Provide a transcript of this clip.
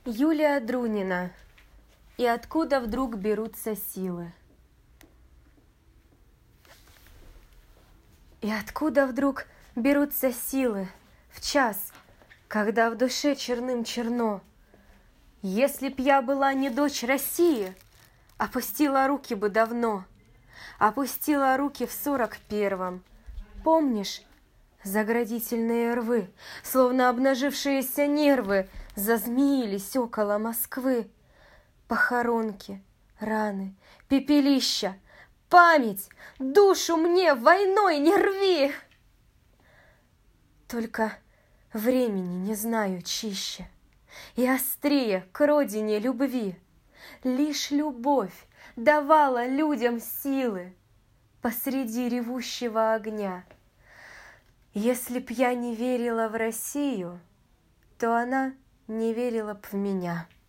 Юлия Друнина. И откуда вдруг берутся силы? И откуда вдруг берутся силы в час, когда в душе черным черно? Если б я была не дочь России, опустила руки бы давно, опустила руки в 41-м. Помнишь, заградительные рвы, словно обнажившиеся нервы, зазмеились около Москвы. Похоронки, раны, пепелища, память, душу мне войной не рви! Только времени не знаю чище и острее к родине любви. Лишь любовь давала людям силы посреди ревущего огня. Если б я не верила в Россию, то она не верила б в меня.